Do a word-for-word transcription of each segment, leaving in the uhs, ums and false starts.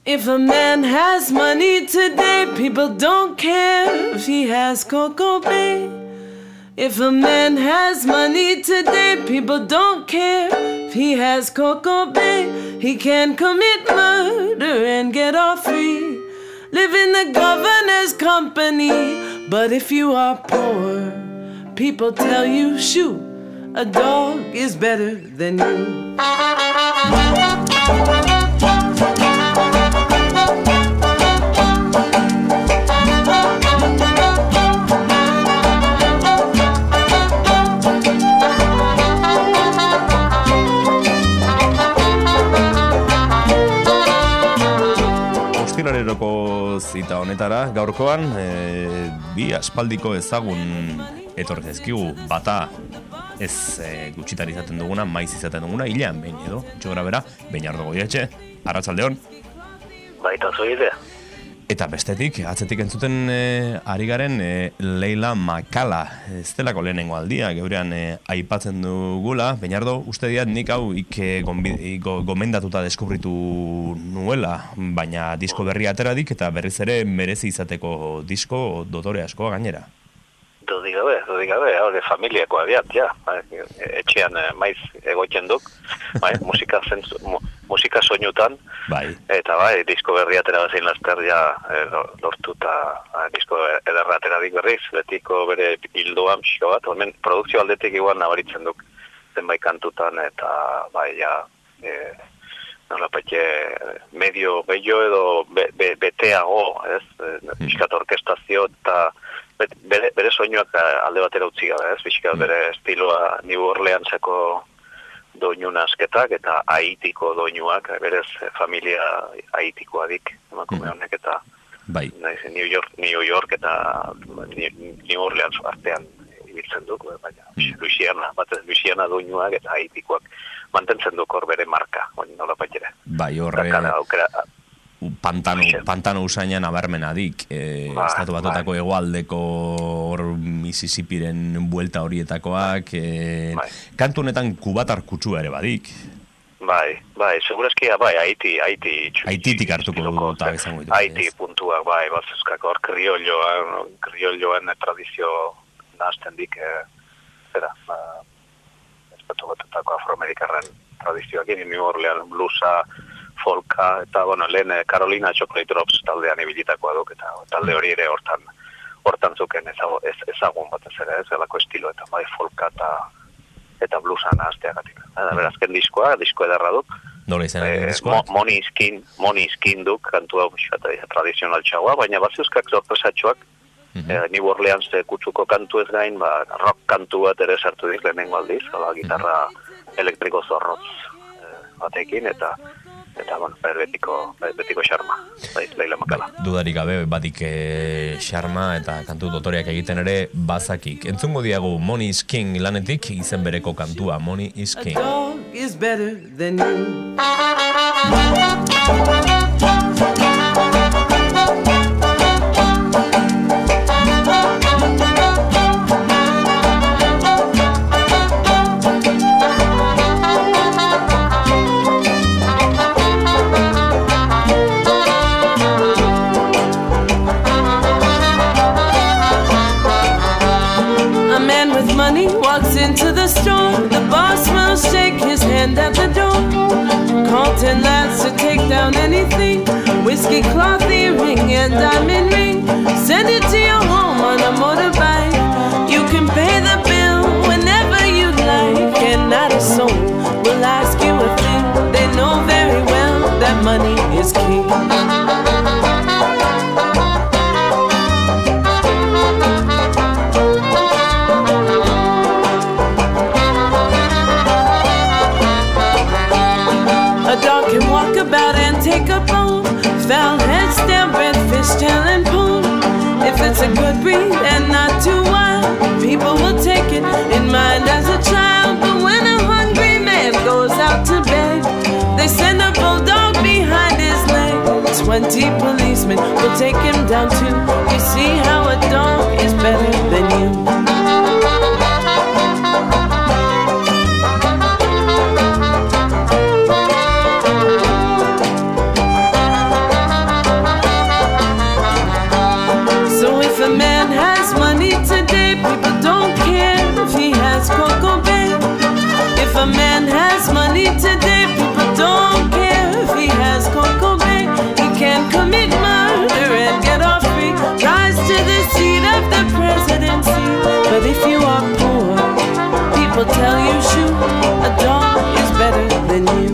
If a man has money today, people don't care if he has Coco Bay. If a man has money today, people don't care if he has Coco Bay. He can commit murder and get off free, live in the governor's company. But if you are poor, people tell you, shoot, a dog is better than you. Ostirareroko zita honetara, gaurkoan, e, bi aspaldiko ezagun etorkezkigu, bata ez e, gutxitan izaten duguna, maiz izaten duguna, hilean behin edo, txogora bera, Beñardo Goietxe, arratsaldeon. Baita zoidea. Eta bestetik, atzetik entzuten e, ari garen e, Leila Makala, ez delako lehenengo aldia, geurean e, aipatzen dugula. Beñardo, uste diat nik hau ike go, gomendatuta deskubritu nuela, baina disko berri ateradik eta berriz ere merezi izateko disko dotore asko gainera. Dodi gabe, dodi gabe, hori familiakoa biat, ja. Etxean maiz egoiten duk, bai, musika, zentzu, mu, musika soinutan, bai. Eta bai, disko berri atera bezin laster ja lortu eta disko ederra ateradik berriz, betiko bere hildoan pixko bat, hemen produkzio aldetik igual nabaritzen duk zenbait kantutan, eta bai, ja, e, nola peke medio bello edo be, be, beteago, ez, pixkat orkestazio eta Bere, bere soinuak alde batera utzi gabe, ez? Bizka, bere estiloa New Orleanseko doinu nasketak eta Haitiko doinuak, berez familia Haitikoa dik, emakume honek eta bai. Naiz, New York, New York eta New Orleans artean ibiltzen duk, baina Louisiana, batez Louisiana doinuak eta Haitikoak mantentzen duk hor bere marka, hori nola baitera. Bai, horre... Pantano, pantano usainan abarmena dik, e, ba, estatu batotako ba. Egoaldeko hor Mississippiren buelta horietakoak, e, bai. Kantu honetan kubatar kutsua ere badik. Bai, bai, segurazkia, bai, Haiti, Haiti. Haititik hartuko duta izango ditu. Haiti puntuak, bai, bazuzkak hor kriolloan, kriolloan tradizio nahazten dik, e, zera, ba, estatu batotako afroamerikarren tradizioak, New Orleans bluesa, folka, eta, bueno, lehen Carolina Chocolate Drops taldean ibilitakoa duk, eta talde hori ere hortan hortan zuken ezagun, ez, ezagun batez ere, ez delako estilo, eta bai folka eta eta bluesa nahazteagatik. Eta berazken diskoa, disko edarra duk. Nola izan e, diskoa? Mo, Money Skin, Money Skin duk, kantu hau tradizional txagoa, baina baziuzkak zorpresatxoak, uh -huh. e, New Orleans kutsuko kantu ez gain, ba, rock kantu bat ere sartu dik lehenengo aldiz, ala, gitarra uh -huh. elektriko zorrotz e, batekin, eta eta, bueno, betiko, betiko xarma, Leila Makala. Dudarik gabe, batik xarma eta kantu dotoriak egiten ere bazakik. Entzungo diagu Money is King lanetik, izen bereko kantua, Money is King. A dog is better than you. Into the store, the boss will shake his hand at the door. Call ten lads to take down anything, whiskey, cloth earring, and diamond ring. Send it to your home on a motorbike. You can pay the bill whenever you like, and not a soul will ask you a thing. They know very well that money is king. About and take a bone, foul head, stem, red fish, tail, and poon. If it's a good breed and not too wild, people will take it in mind as a child. But when a hungry man goes out to bed, they send a bulldog behind his leg. Twenty policemen will take him down too. You see how a dog is better than you. money today, people don't care if he has Coco Bay. He can commit murder and get off free, rise to the seat of the presidency. But if you are poor, people tell you, shoot, a dog is better than you.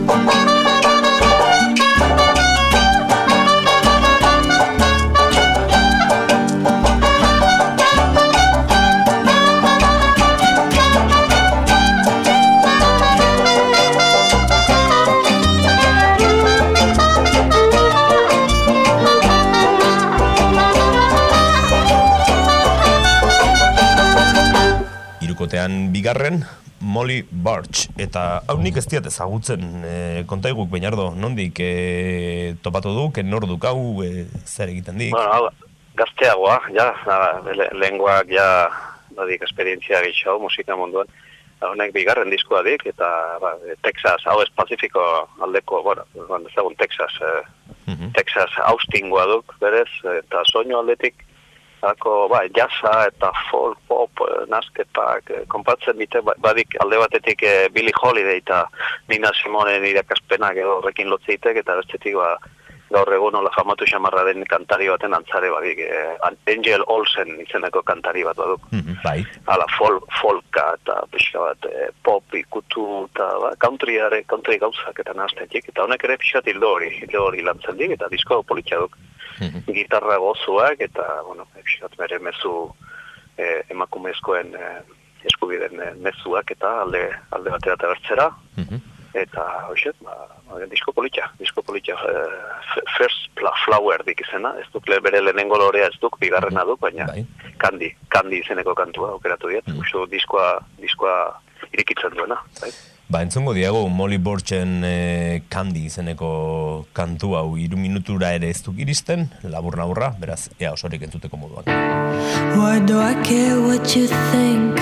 Irukotean bigarren, Molly Burch, eta hau nik ez diat ezagutzen, e, kontaiguk Beñardo, nondik e, topatu duk, nor duk hau, e, zer egiten dik? Bueno, hau, gazteagoa, ja, le, lehengoak ja, badik, esperientzia gehiago musika munduan, honek bigarren diskoa dik, eta ba, Texas, hau ez Pazifiko aldeko, bueno, ezagun Texas, e, uh-huh. Texas Austingoa duk, berez, eta soinu aldetik, Ako, ba, jazza eta folk, pop, nasketak, konpatzen bite, badik alde batetik eh, Billie Holiday eta Nina Simonen irakaspenak edo horrekin lotzitek, eta bestetik ba, gaur egun hola famatu xamarra den kantari baten antzare badik, eh, Angel Olsen izeneko kantari bat baduk. Mm-hmm, bai. Hala, folk, folka eta pixka bat, eh, pop ikutu eta ba, countryare, country gauzak eta naztetik, eta honek ere pixat hildo hori, hildo hori lantzen dik, eta disko politxa duk. Mm-hmm. Gitarra gozuak eta, bueno, pixkat bere mezu eh, emakumezkoen eh, eskubiden eh, mezuak eta alde, alde batera eta bertzera. Mm-hmm. Eta, hoxet, ba, disko politxa, disko politxa, eh, First Flower dik izena, ez duk bere lehenengo lorea ez duk, bigarrena duk, baina bai. Kandi, Kandi izeneko kantua aukeratu diet, mm. Uxo, diskoa, diskoa irikitzen duena, bai? Ba, entzongo diago, Molly Burchen eh, Kandi izeneko kantu hau hiru minutura ere ez duk iristen, labur laburra, beraz, ea osorik entzuteko moduan. Why do I care what you think?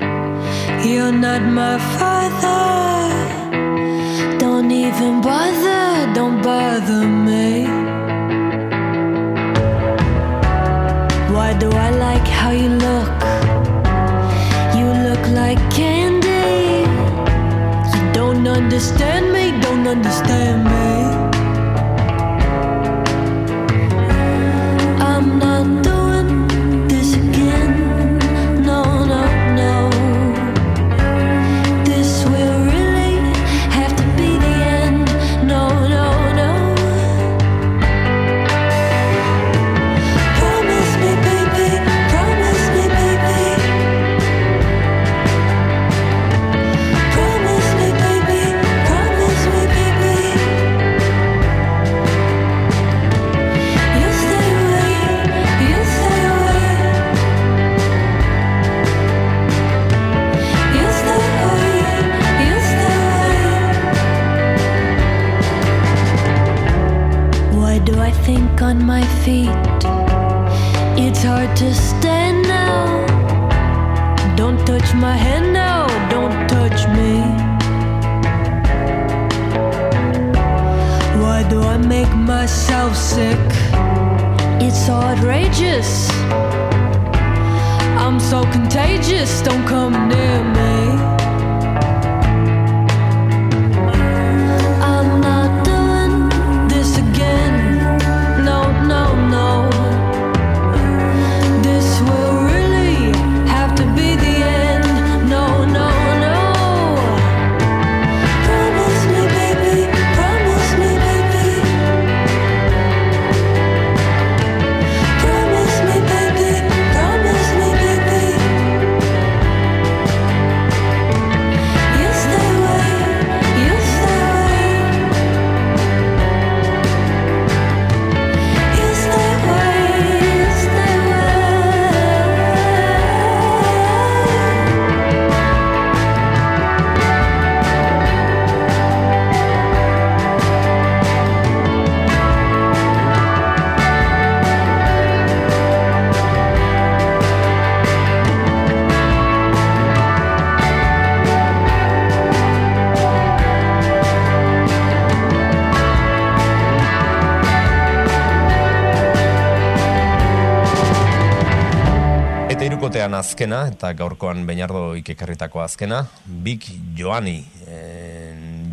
You're not my father. Don't even bother, don't bother me. Why do I like how you look? You look like candy. Don't understand me, don't understand me. I'm not doing this again. No, no, no. This will really have to be the end. No, no, no. Promise me, baby, promise me, baby. Promise me, baby, promise me, baby. You stay away, you stay away. You stay away, you stay away. Why do I think on my feet? It's hard to stand now. Don't touch my hand now, don't touch me. Why do I make myself sick? It's outrageous. I'm so contagious, don't come near me. I'm not doing this again. No, no, no. This will really have to be the end. No, no, no. Promise me, baby, promise me, baby. Promise me, baby, promise me, baby. You stay away, you stay away. You stay away, you stay away. Eta hirukotean azkena, eta gaurkoan Beñardo ikekarritako azkena, Big Joanny. E,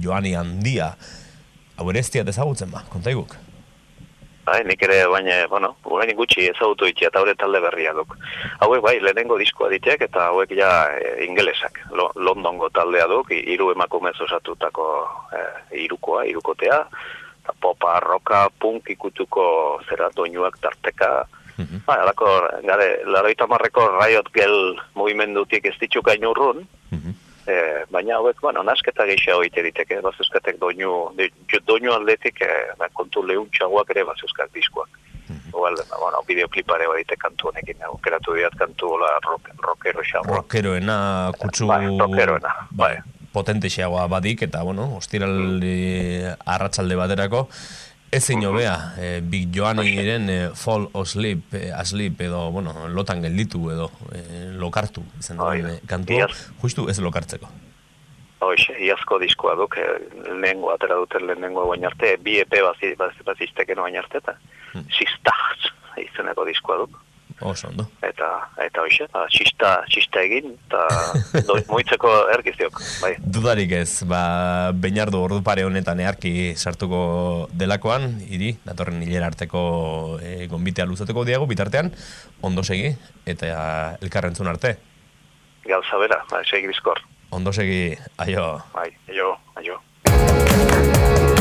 Joani handia. Hau ere ez diat ezagutzen ba, kontaiguk. Bai, nik ere, baina, bueno, orain gutxi ezagutu ditia, eta hori talde berria duk. Hauek, bai, lehenengo diskoa ditiak, eta hauek ja e, ingelesak. Lo, Londongo taldea duk, hiru emakumez osatutako e, irukoa, irukotea, eta popa, roka, punk ikutuko zera doinuak tarteka. Mm-hmm. Ba, alako, gare, laroita marreko Riot Girl mugimendutik ez ditxuk ainurrun, mm-hmm. E, baina hauek, bueno, nasketa gehiago egite diteke, bazeuskatek doinu, doinu aldetik e, kontu leuntxagoak ere bazeuskak diskoak. Mm-hmm. Igual, bueno, bideoklipare badite kantu honekin, aukeratu diat kantu hola rock, rockero xagoa. Rockeroena, kutsu... Bai, rockeroena, bai. Potente xagoa badik, eta, bueno, ostiral mm. arratsalde baterako, ezin hobea, e, Big Joaniren e, Fall Asleep, e, asleep edo, bueno, lotan gelditu edo, e, lokartu, izan da, e, kantua, justu ez lokartzeko. Hoxe, iazko diskoa duk, e, lehenengo, atera duten lehenengo bain arte, bi E P bazizteken bain arte, eta hmm. Sistaz izeneko diskoa duk. Oso, ondo. Eta, eta hoxe, txista, txista egin, eta moitzeko ergiztiok, bai. Dudarik ez, ba, Beñardo ordu pare honetan earki sartuko delakoan, hiri, datorren hilera arteko e, gonbitea luzatuko diago, bitartean, ondo segi, eta elkarrentzun arte. Gauza bera, ba, segi bizkor. Ondo segi, aio. Bai, aio, aio.